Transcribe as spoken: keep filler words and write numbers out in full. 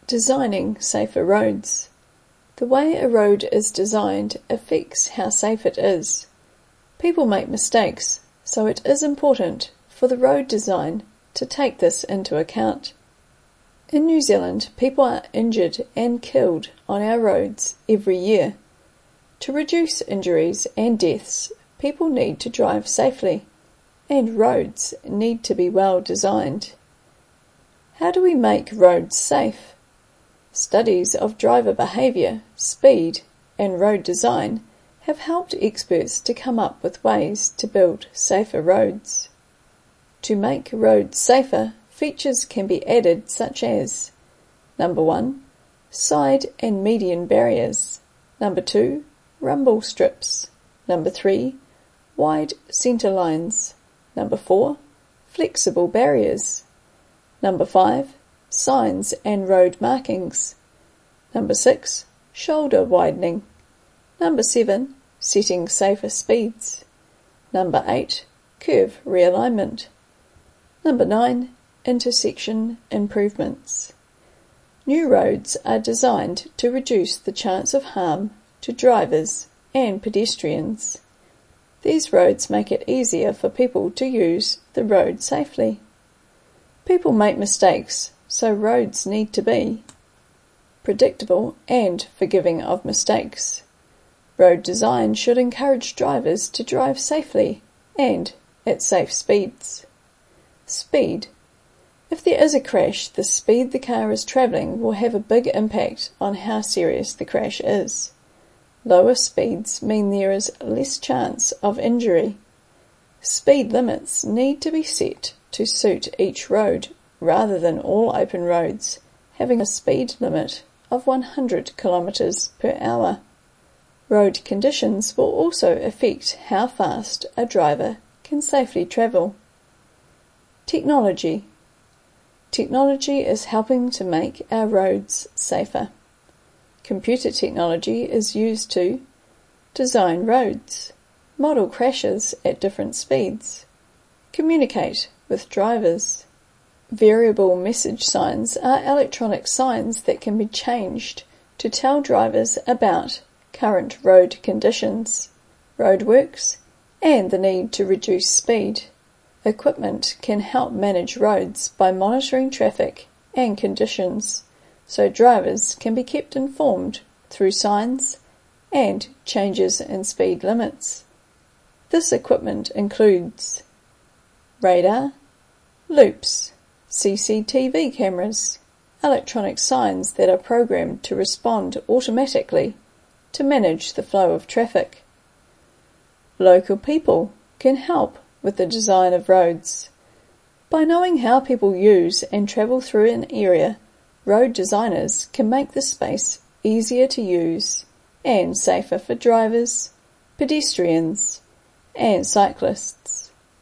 Designing safer roads. The way a road is designed affects how safe it is. People make mistakes, so it is important for the road design to take this into account. In New Zealand, people are injured and killed on our roads every year. To reduce injuries and deaths, people need to drive safely, and roads need to be well designed. How do we make roads safe? Studies of driver behaviour, speed, and road design have helped experts to come up with ways to build safer roads. To make roads safer, features can be added such as: Number one, side and median barriers. Number two, rumble strips. Number three, wide centre lines. Number four, flexible barriers. Number five, signs and road markings. Number six, shoulder widening. Number seven, setting safer speeds. Number eight, curve realignment. Number nine, intersection improvements. New roads are designed to reduce the chance of harm to drivers and pedestrians. These roads make it easier for people to use the road safely. People make mistakes, so roads need to be predictable and forgiving of mistakes. Road design should encourage drivers to drive safely and at safe speeds. Speed. If there is a crash, the speed the car is travelling will have a big impact on how serious the crash is. Lower speeds mean there is less chance of injury. Speed limits need to be set to suit each road, rather than all open roads having a speed limit of one hundred kilometres per hour. Road conditions will also affect how fast a driver can safely travel. Technology. Technology is helping to make our roads safer. Computer technology is used to design roads, model crashes at different speeds, communicate with drivers. Variable message signs are electronic signs that can be changed to tell drivers about current road conditions, roadworks, and the need to reduce speed. Equipment can help manage roads by monitoring traffic and conditions, so drivers can be kept informed through signs and changes in speed limits. This equipment includes radar, loops, C C T V cameras, electronic signs that are programmed to respond automatically to manage the flow of traffic. Local people can help with the design of roads. By knowing how people use and travel through an area, road designers can make the space easier to use and safer for drivers, pedestrians, and cyclists.